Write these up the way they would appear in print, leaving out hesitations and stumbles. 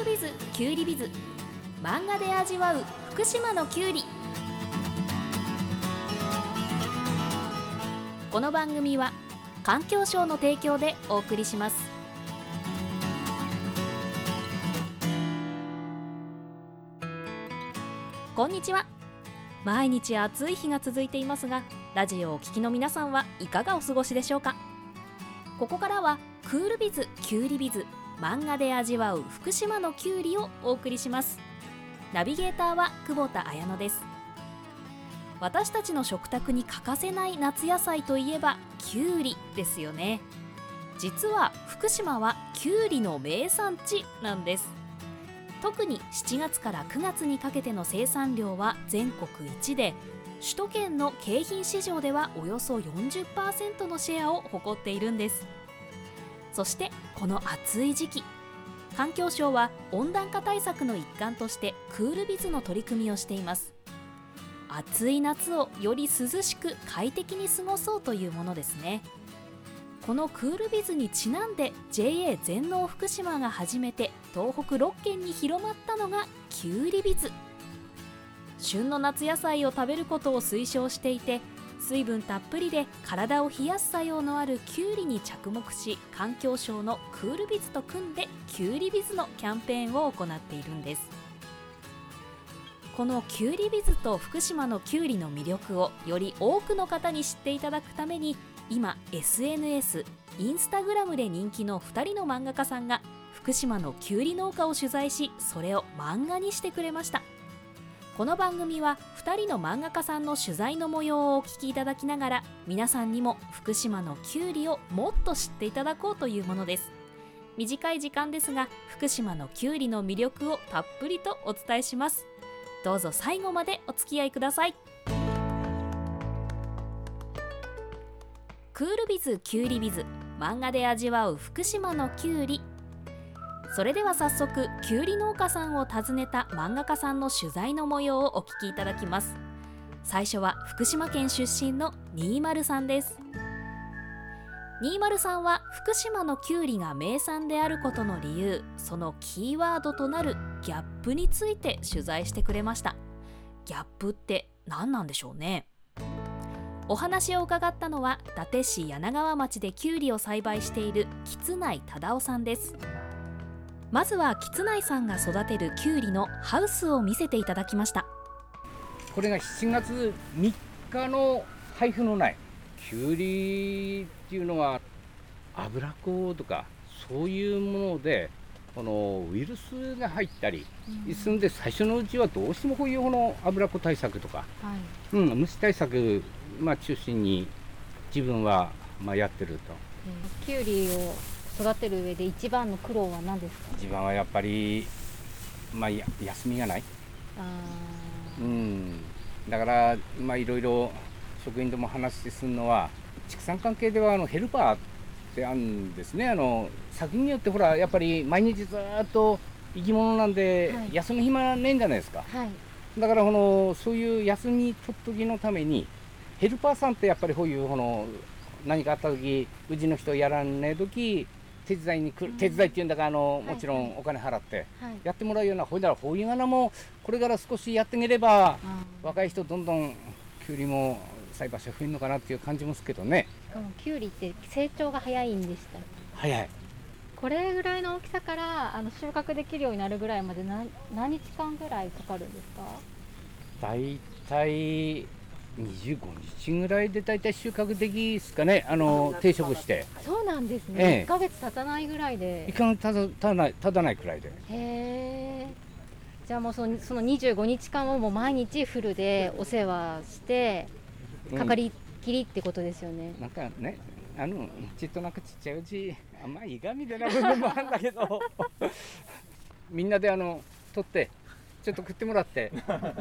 ルビズキュウリビズ、漫画で味わう福島のキュウリ。この番組は環境省の提供でお送りします。こんにちは。毎日暑い日が続いていますが、ラジオをお聞きの皆さんはいかがお過ごしでしょうか。ここからはクールビズキュウリビズ、漫画で味わう福島のキュウリをお送りします。ナビゲーターは久保田彩乃です。私たちの食卓に欠かせない夏野菜といえばキュウリですよね。実は福島はキュウリの名産地なんです。特に7月から9月にかけての生産量は全国一で、首都圏の京浜市場ではおよそ 40% のシェアを誇っているんです。そしてこの暑い時期、環境省は温暖化対策の一環としてクールビズの取り組みをしています。暑い夏をより涼しく快適に過ごそうというものですね。このクールビズにちなんで JA 全農福島が初めて東北6県に広まったのがキュウリビズ。旬の夏野菜を食べることを推奨していて、水分たっぷりで体を冷やす作用のあるキュウリに着目し、環境省のクールビズと組んでキュウリビズのキャンペーンを行っているんです。このキュウリビズと福島のキュウリの魅力をより多くの方に知っていただくために、今 SNS、インスタグラムで人気の2人の漫画家さんが福島のキュウリ農家を取材し、それを漫画にしてくれました。この番組は2人の漫画家さんの取材の模様をお聞きいただきながら、皆さんにも福島のキュウリをもっと知っていただこうというものです。短い時間ですが、福島のキュウリの魅力をたっぷりとお伝えします。どうぞ最後までお付き合いください。クールビズキュウリビズ、漫画で味わう福島のキュウリ。それでは早速、キュウリ農家さんを訪ねた漫画家さんの取材の模様をお聞きいただきます。最初は福島県出身の20さんです。20さんは福島のキュウリが名産であることの理由、そのキーワードとなるギャップについて取材してくれました。ギャップって何なんでしょうね。お話を伺ったのは伊達市柳川町でキュウリを栽培している橘内忠夫さんです。まずは橘内さんが育てるキュウリのハウスを見せていただきました。 これが7月3日の配布の苗。キュウリっていうのは油粉とかそういうもので、このウイルスが入ったりするんで、最初のうちはどうしてもこういう油粉対策とか、虫対策、中心に自分はやってると。 キュウリを育てる上で一番の苦労は何ですか？ 一番はやっぱり、休みがない。だからいろいろ職員とも話するのは、畜産関係ではヘルパーってあるんですね。作品によってやっぱり毎日ずっと生き物なんで、休む暇ねえんじゃないですか。だからそういう休み取っときのためにヘルパーさんってやっぱりこういう何かあった時、うちの人やらんねえ時手伝いに来る、手伝いっていうんだからもちろんお金払ってやってもらうような、ほいだらこういうがなもこれから少しやってみれば、若い人どんどんキュウリも栽培者増えるのかなっていう感じもするけどね。 キュウリって成長が早いんでした？早い。これぐらいの大きさから収穫できるようになるぐらいまで何日間ぐらいかかるんですか？ だいたい25日ぐらいでだいたい収穫できですかね。定食して。 そうなんですね。1ヶ月経たないぐらいで。 1ヶ月経たないくらいで。 へー。じゃあもうその25日間をもう毎日フルでお世話してかかりきりってことですよね。 なんかね、ちっとなくちっちゃいうちいがみでな部分もあるんだけどみんなで取ってちょっと食ってもらって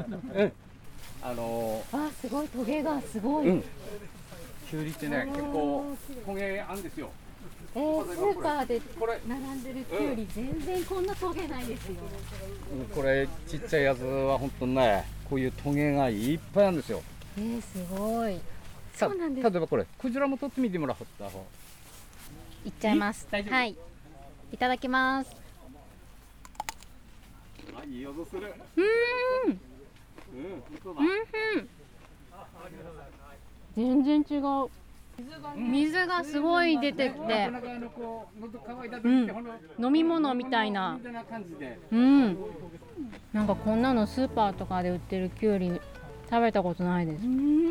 すごい、トゲがすごい。 キュウリってね、結構トゲあるんですよ。 スーパーで並んでるキュウリ、全然こんなトゲないですよ。 これちっちゃいやつは本当にね、こういうトゲがいっぱいあるんですよ。 すごい。そうなんです。 例えばこれクジラも取ってみてもらった方。 いっちゃいます。はい。いただきます。 いい音する。 全然違う。水がすごい出てって、飲み物みたいな。なんかこんなのスーパーとかで売ってるきゅうり食べたことないです。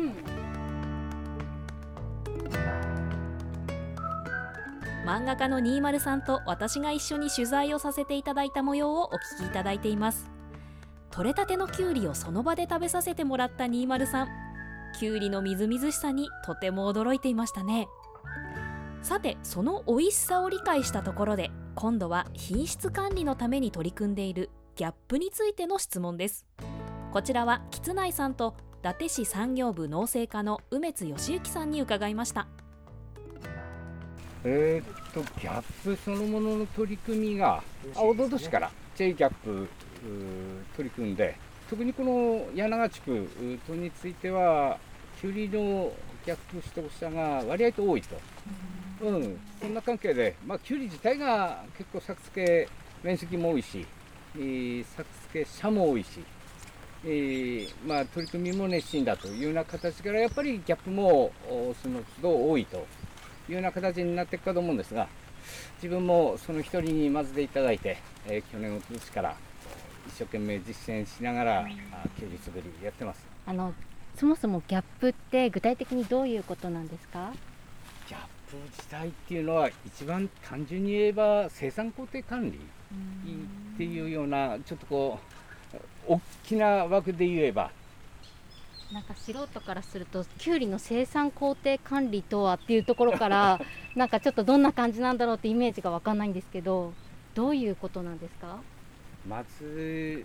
漫画家の20さんと私が一緒に取材をさせていただいた模様をお聞きいただいています。取れたてのきゅうりをその場で食べさせてもらった20さん、きゅうりのみずみずしさにとても驚いていましたね。さて、その美味しさを理解したところで、今度は品質管理のために取り組んでいるギャップについての質問です。こちらは橘内さんと伊達市産業部農政課の梅津義行さんに伺いました。 ギャップそのものの取り組みがおととしから J ギャップ取り組んで、特にこの柳川地区等についてはきゅうりのギャップ取得者が割合と多いと、そんな関係で、きゅうり自体が結構作付け面積も多いし、作付け者も多いし、取り組みも熱心だというような形からやっぱりギャップもその都度多いというような形になっていくかと思うんですが、自分もその一人にまずでいただいて、去年おととしから一生懸命実践しながらきゅうり作りやってます。 そもそもギャップって具体的にどういうことなんですか？ ギャップ自体っていうのは一番単純に言えば生産工程管理っていうような、ちょっとこう大きな枠で言えば、 なんか素人からするときゅうりの生産工程管理とはっていうところからなんかちょっとどんな感じなんだろうってイメージが分かんないんですけど、どういうことなんですか？ まず、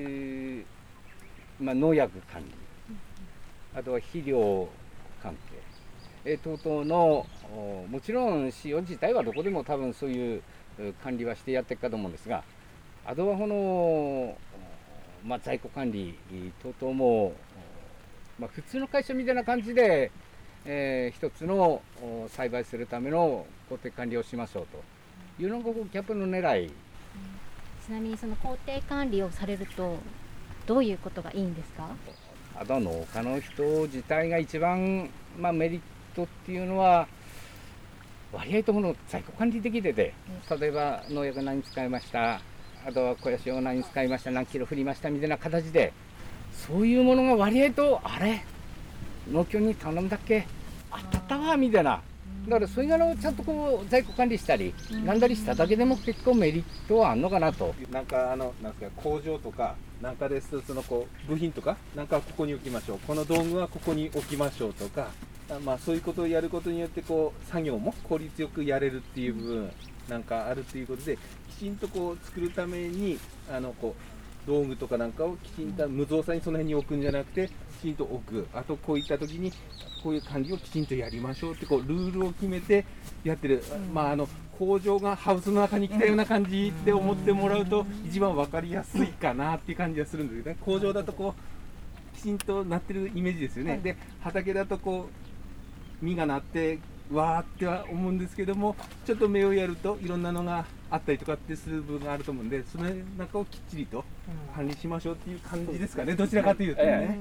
農薬管理、あとは肥料関係、等々のもちろん使用自体はどこでも多分そういう管理はしてやっていくかと思うんですが、あとはこの、在庫管理等々も、普通の会社みたいな感じで、一つの栽培するための工程管理をしましょうというのがギャップの狙い。 ちなみにその工程管理をされるとどういうことがいいんですか？ あとは農家の人自体が一番、メリットっていうのは割合とこの在庫管理できてて、例えば農薬何使いました、あとは肥やしを何使いました、何キロ振りましたみたいな形で、そういうものが割合とあれ農協に頼んだっけ、あったわみたいな、だからそういうのをちゃんとこう在庫管理したりなんだりしただけでも結構メリットはあるのかなと。 なんかなんですか、工場とかなんかですと、そのこう部品とかなんかここに置きましょう、この道具はここに置きましょうとか、そういうことをやることによってこう作業も効率よくやれるっていう部分なんかあるということで、きちんとこう作るためにこう道具とかなんかをきちんと無造作にその辺に置くんじゃなくて、きちんと置く、あとこういった時にこういう管理をきちんとやりましょうってこうルールを決めてやってる、工場がハウスの中に来たような感じで思ってもらうと一番分かりやすいかなっていう感じがするんですけどね。工場だとこうきちんとなってるイメージですよね。で畑だとこう実がなってわーっては思うんですけども、ちょっと目をやるといろんなのがあったりとかってする部分があると思うんで、その中をきっちりと管理しましょうっていう感じですかね、どちらかというとね。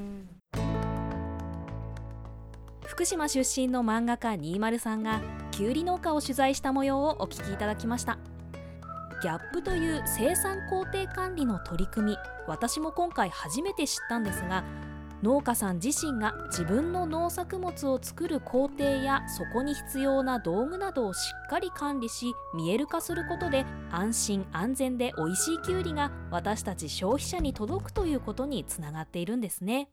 福島出身の漫画家20さんがきゅうり農家を取材した模様をお聞きいただきました。ギャップという生産工程管理の取り組み、私も今回初めて知ったんですが、農家さん自身が自分の農作物を作る工程やそこに必要な道具などをしっかり管理し見える化することで、安心安全で美味しいきゅうりが私たち消費者に届くということにつながっているんですね。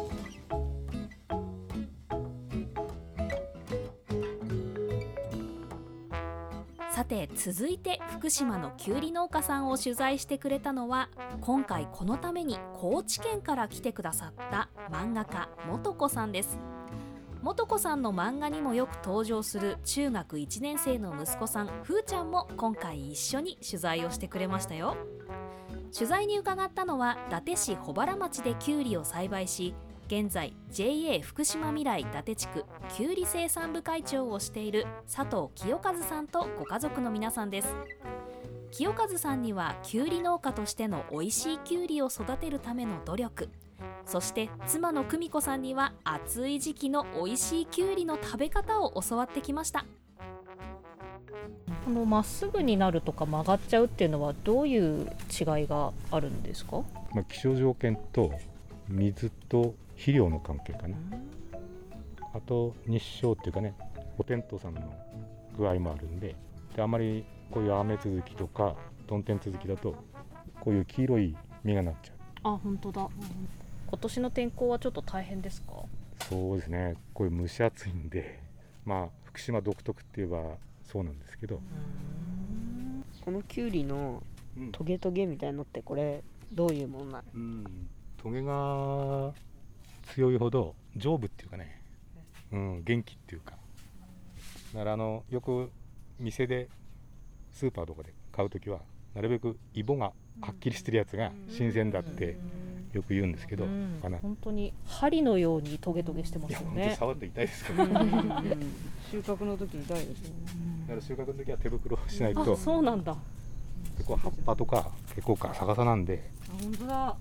さて、続いて福島のきゅうり農家さんを取材してくれたのは、今回このために高知県から来てくださった漫画家素子さんです。素子さんの漫画にもよく登場する中学1年生の息子さんふーちゃんも今回一緒に取材をしてくれましたよ。取材に伺ったのは伊達市保原町できゅうりを栽培し、現在 JA 福島未来伊達地区きゅうり生産部会長をしている佐藤清和さんとご家族の皆さんです。 清和さんにはきゅうり農家としての美味しいきゅうりを育てるための努力、そして妻の久美子さんには暑い時期の美味しいきゅうりの食べ方を教わってきました。 このまっすぐになるとか曲がっちゃうっていうのはどういう違いがあるんですか？ 気象条件と水と肥料の関係かな。あと日照っていうかね、お天道さんの具合もあるんで、あまりこういう雨続きとか曇天続きだとこういう黄色い実がなっちゃう。 あ、本当だ。今年の天候はちょっと大変ですか？ そうですね、こういう蒸し暑いんで、福島独特って言えばそうなんですけど、 このキュウリのトゲトゲみたいのってこれどういうものなの？ トゲが強いほど丈夫っていうかね、元気っていうか、だからよく店でスーパーとかで買うときはなるべくイボがはっきりしてるやつが新鮮だってよく言うんですけど、 本当に針のようにトゲトゲしてますよね。 いや、本当に触って痛いですから収穫の時に痛いですね。 だから収穫の時は手袋しないと。 あ、そうなんだ。 結構葉っぱとか結構ガサガサなんで。 本当だ。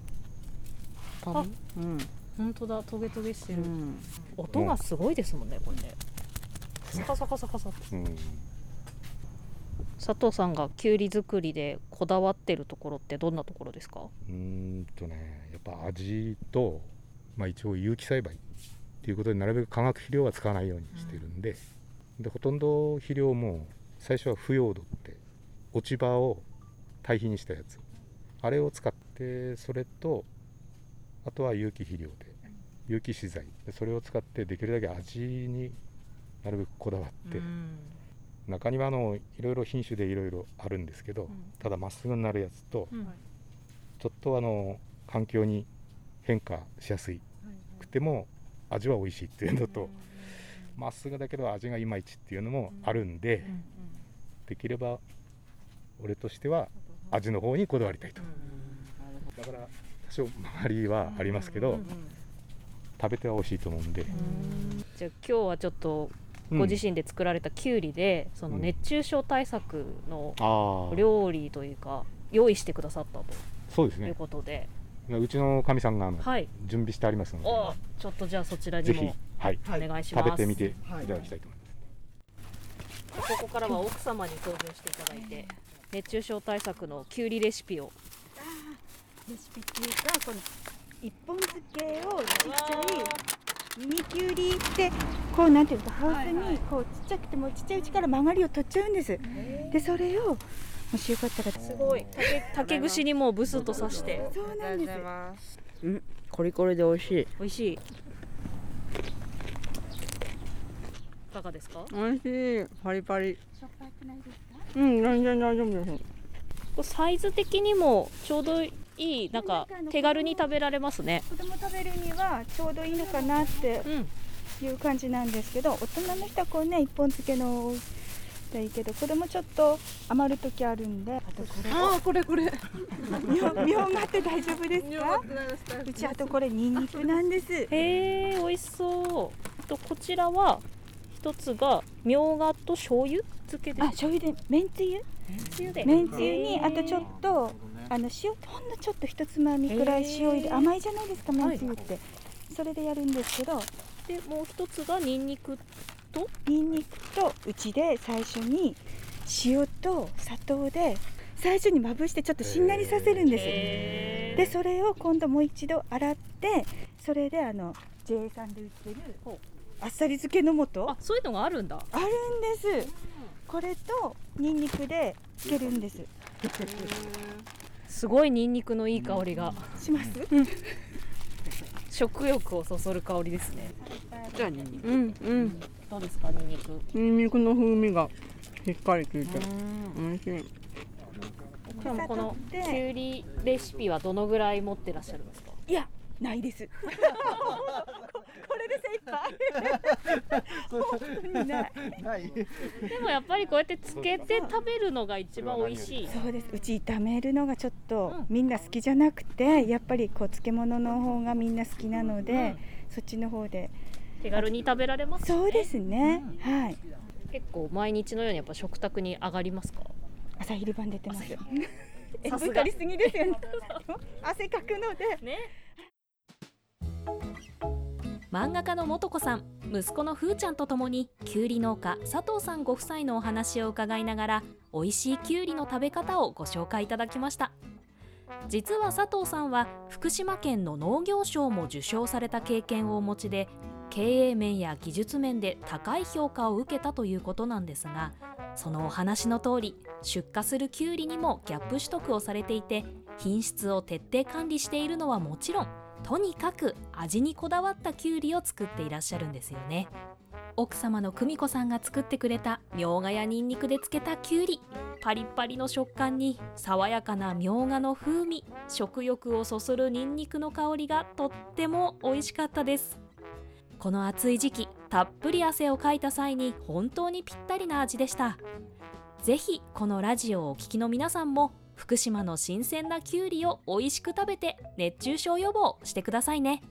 本当だ、トゲトゲしてる。音がすごいですもんね、これね。サカサカサカサって。佐藤さんがきゅうり作りでこだわってるところってどんなところですか？ やっぱ味と、一応有機栽培っていうことでなるべく化学肥料は使わないようにしてるんで、ほとんど肥料も最初は腐葉土って落ち葉を堆肥にしたやつ、あれを使って、それとあとは有機肥料で有機資材で、それを使ってできるだけ味になるべくこだわって、中にはいろいろ品種でいろいろあるんですけど、ただまっすぐになるやつと、ちょっと環境に変化しやすいくても味は美味しいっていうのと、まっすぐだけど味がいまいちっていうのもあるんで、できれば俺としては味の方にこだわりたいと。だから多少曲がりはありますけど、食べては美味しいと思うんで。 じゃあ今日はちょっとご自身で作られたきゅうりで、その熱中症対策の料理というか用意してくださったと。 そうですね。 いうことで、 うちのかみさんが準備してありますので、 ちょっとじゃあそちらにもぜひ、 お願いします。 食べてみていただきたいと思います。 ここからは奥様に登場していただいて、熱中症対策のきゅうりレシピを。 レシピっていうか、この一本漬けをちっちゃいミニきゅうりでこうなんていうか、ハウスにこうちっちゃくてもちっちゃいうちから曲がりを取っちゃうんです。でそれをもしよかったら、 すごい竹串にもうブスッと刺して。 そうなんです。 コリコリで美味しい。 美味しい。いかがですか？ 美味しい。パリパリ。 しょっぱくないですか？ 全然大丈夫です。 サイズ的にもちょうどいい、なんか手軽に食べられますね。 子供食べるにはちょうどいいのかなっていう感じなんですけど、大人の人はこうね、一本漬けのいいけど、子供ちょっと余る時あるんで、あとこれ見本があって大丈夫ですか？うちあとこれニンニクなんです。 へー、美味しそう。とこちらは一つがみょうがと醤油漬けです。 醤油でめんつゆに、あとちょっと塩、ほんのちょっと一つまみくらい塩入れ、甘いじゃないですか、めんつゆって、それでやるんですけど、 でもう一つがニンニクとうちで最初に塩と砂糖で最初にまぶしてちょっとしんなりさせるんです。でそれを今度もう一度洗って、それでJA さんで売ってるあっさり漬けの素、 そういうのがあるんだ。 あるんです。これとニンニクで漬けるんです。 すごいニンニクのいい香りがします。 食欲をそそる香りですね。 じゃあニンニク。 どうですか、ニンニク？ ニンニクの風味がしっかり効いて美味しい。 今日もこのきゅうりレシピはどのぐらい持ってらっしゃるんですか？ いや、ないです。これで精一杯。本当にない。 でもやっぱりこうやってつけて食べるのが一番美味しい。 そうです。うち炒めるのがちょっとみんな好きじゃなくて、やっぱりこう漬物の方がみんな好きなので、そっちの方で手軽に食べられますね。 そうですね。はい。 結構毎日のようにやっぱ食卓に上がりますか？ 朝昼晩出てます。 さすが分かりすぎですよね。汗かくので。 ね。 漫画家の素子さん、息子のふーちゃんとともにきゅうり農家佐藤さんご夫妻のお話を伺いながら、美味しいきゅうりの食べ方をご紹介いただきました。実は佐藤さんは福島県の農業賞も受賞された経験をお持ちで、経営面や技術面で高い評価を受けたということなんですが、そのお話の通り、出荷するきゅうりにもギャップ取得をされていて、品質を徹底管理しているのはもちろん、とにかく味にこだわったきゅうりを作っていらっしゃるんですよね。奥様の久美子さんが作ってくれたみょうがやにんにくで漬けたきゅうり、パリッパリの食感に爽やかなみょうがの風味、食欲をそそるにんにくの香りがとっても美味しかったです。この暑い時期、たっぷり汗をかいた際に本当にぴったりな味でした。ぜひこのラジオをお聞きの皆さんも、福島の新鮮なきゅうりを美味しく食べて熱中症予防してくださいね。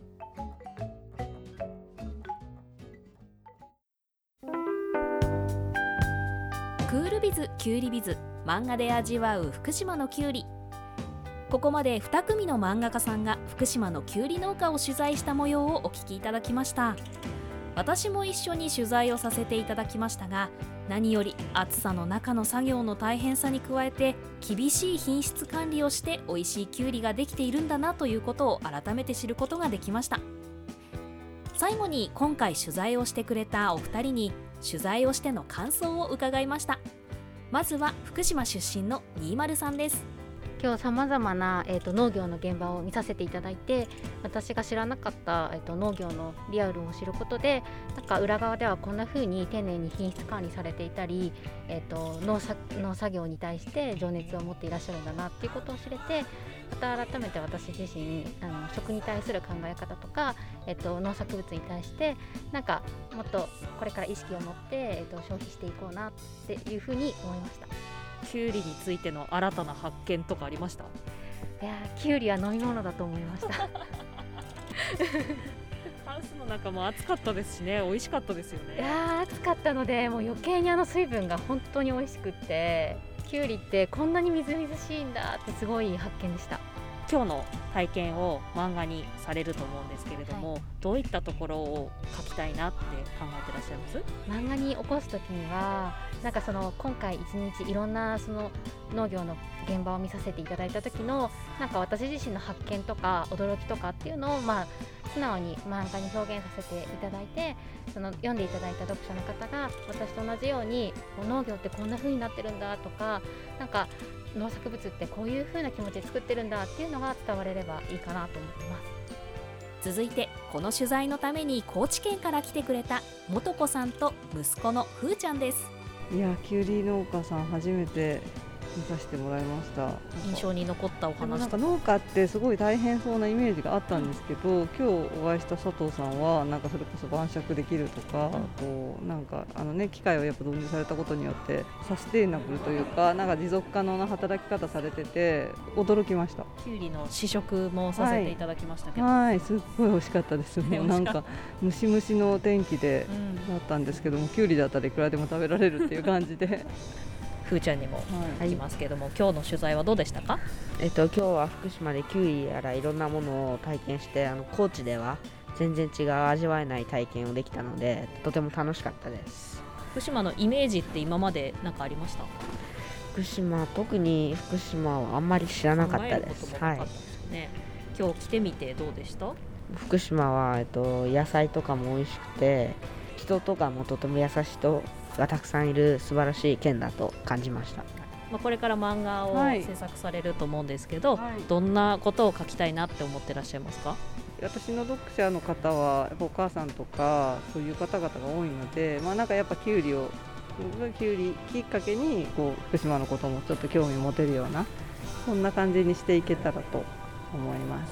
クールビズきゅうりビズ、漫画で味わう福島のきゅうり。ここまで2組の漫画家さんが福島のきゅうり農家を取材した模様をお聞きいただきました。私も一緒に取材をさせていただきましたが、何より暑さの中の作業の大変さに加えて、厳しい品質管理をして美味しいきゅうりができているんだなということを改めて知ることができました。最後に今回取材をしてくれたお二人に取材をしての感想を伺いました。まずは福島出身の20さんです。 今日さまざまな、農業の現場を見させていただいて、私が知らなかった、農業のリアルを知ることで、なんか裏側ではこんな風に丁寧に品質管理されていたり、農作業に対して情熱を持っていらっしゃるんだなっていうことを知れて、また改めて私自身食に対する考え方とか、農作物に対してなんかもっとこれから意識を持って、消費していこうなっていう風に思いました。 きゅうりについての新たな発見とかありました？ いやきゅうりは飲み物だと思いました。 ハウスの中も暑かったですしね、美味しかったですよね。 いや暑かったので、もう余計に水分が本当に美味しくって、きゅうりってこんなにみずみずしいんだってすごい発見でした。 今日の体験を漫画にされると思うんですけれども、はい、どういったところを書きたいなって考えてらっしゃいます？ 漫画に起こすときには、なんか今回一日いろんな農業の現場を見させていただいた時のなんか私自身の発見とか驚きとかっていうのを、素直に漫画に表現させていただいて、読んでいただいた読者の方が私と同じように農業ってこんな風になってるんだとか、なんか農作物ってこういう風な気持ちで作ってるんだっていうのが伝われればいいかなと思ってます。 続いてこの取材のために高知県から来てくれた素子さんと息子のふーちゃんです。 いやきゅうり農家さん初めて見させてもらいました。 印象に残ったお話。 なんか農家ってすごい大変そうなイメージがあったんですけど、今日お会いした佐藤さんはなんかそれこそ晩酌できるとか、こうなんか機械をやっぱ導入されたことによってサステイナブルというか、なんか持続可能な働き方されてて驚きました。 きゅうりの試食もさせていただきましたけど、 はい、すっごい美味しかったですね。なんかムシムシの天気でだったんですけども、きゅうりだったらいくらでも食べられるっていう感じでふーちゃんにも聞きますけども、今日の取材はどうでしたか？ 今日は福島でキウイやらいろんなものを体験して、高知では全然違う味わえない体験をできたので、とても楽しかったです。 福島のイメージって今まで何かありました？ 特に福島はあんまり知らなかったです。 はい。今日来てみてどうでした？ 福島は、野菜とかも美味しくて、人とかもとても優しい人がたくさんいる素晴らしい県だと感じました。 これから漫画を制作されると思うんですけど、どんなことを書きたいなって思ってらっしゃいますか？ 私の読者の方はやっぱお母さんとかそういう方々が多いので、なんかやっぱきゅうりきっかけに福島のこともちょっと興味持てるような、そんな感じにしていけたらと思います。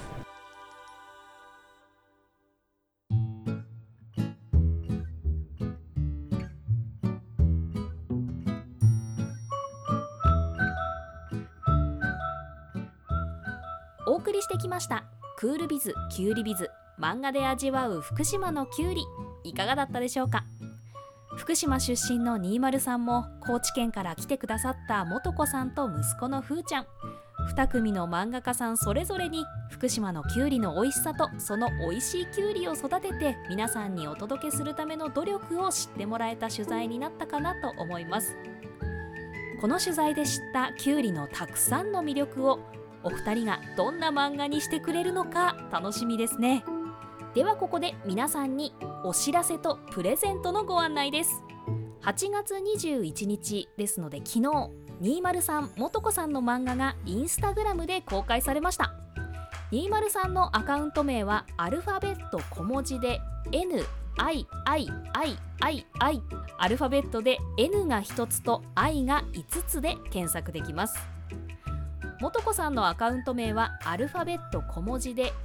お送りしてきましたクールビズきゅうりビズ、漫画で味わう福島のきゅうり、いかがだったでしょうか？ 福島出身の20さんも高知県から来てくださった素子さんと息子のふーちゃん、2組の漫画家さんそれぞれに福島のきゅうりの美味しさとその美味しいきゅうりを育てて皆さんにお届けするための努力を知ってもらえた取材になったかなと思います。この取材で知ったきゅうりのたくさんの魅力をお二人がどんな漫画にしてくれるのか楽しみですね。ではここで皆さんにお知らせとプレゼントのご案内です。8月21日ですので昨日、203素子さんの漫画がインスタグラムで公開されました。203のアカウント名はアルファベット小文字で NIIII、 アルファベットで N が1つと I が5つで検索できます。素子さんのアカウント名はアルファベット小文字で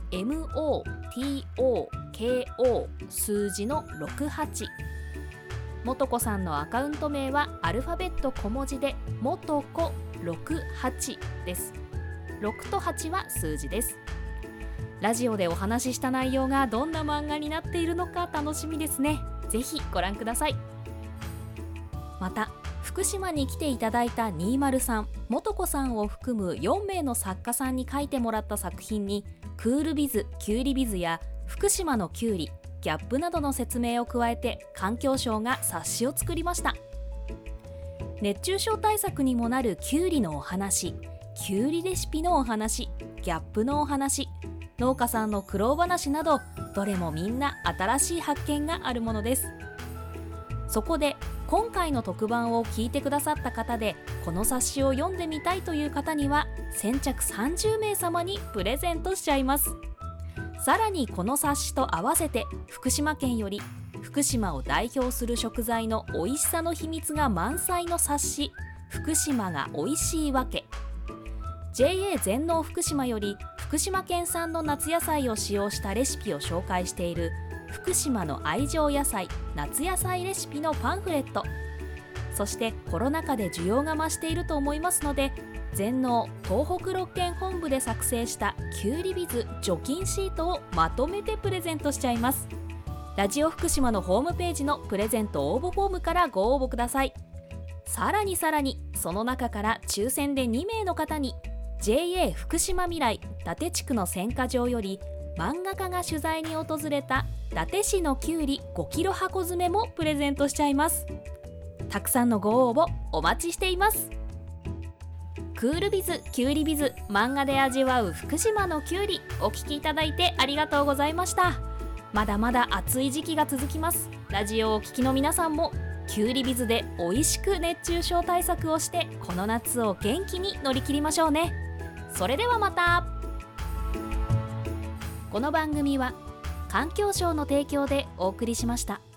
MOTOKO 数字の68。素子さんのアカウント名はアルファベット小文字でもとこ68です。6と8は数字です。ラジオでお話しした内容がどんな漫画になっているのか楽しみですね。ぜひご覧ください。また福島に来ていただいた203素子さんを含む4名の作家さんに書いてもらった作品にクールビズ、キュウリビズや福島のキュウリ、ギャップなどの説明を加えて環境省が冊子を作りました。熱中症対策にもなるキュウリのお話、キュウリレシピのお話、ギャップのお話、農家さんの苦労話など、どれもみんな新しい発見があるものです。そこで今回の特番を聞いてくださった方でこの冊子を読んでみたいという方には先着30名様にプレゼントしちゃいます。さらにこの冊子と合わせて福島県より福島を代表する食材の美味しさの秘密が満載の冊子、福島が美味しいわけ、 JA 全農福島より福島県産の夏野菜を使用したレシピを紹介している福島の愛情野菜夏野菜レシピのパンフレット、そしてコロナ禍で需要が増していると思いますので全農東北6県本部で作成したキュウリビズ除菌シートをまとめてプレゼントしちゃいます。ラジオ福島のホームページのプレゼント応募フォームからご応募ください。さらにその中から抽選で2名の方に JA 福島未来伊達地区の選果場より漫画家が取材に訪れた伊達市のきゅうり5キロ箱詰めもプレゼントしちゃいます。たくさんのご応募お待ちしています。クールビズ、キュウリビズ、漫画で味わう福島のきゅうり、お聞きいただいてありがとうございました。まだまだ暑い時期が続きます。ラジオをお聞きの皆さんもキュウリビズで美味しく熱中症対策をしてこの夏を元気に乗り切りましょうね。それではまた。この番組は環境省の提供でお送りしました。